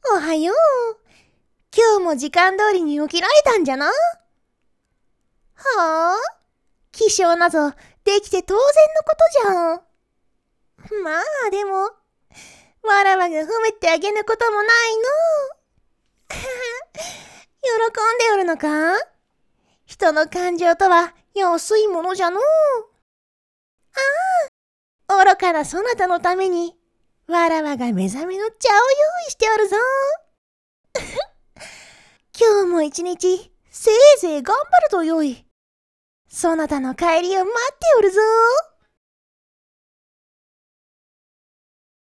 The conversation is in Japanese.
おはよう。今日も時間通りに起きられたんじゃな。はあ、起床などできて当然のことじゃん。まあでも、わらわが褒めてあげぬこともないの。喜んでおるのか？人の感情とは安いものじゃの。愚かなそなたのために、わらわが目覚めの茶を用意しておるぞ。今日も一日、せいぜい頑張るとよい。そなたの帰りを待っておるぞ。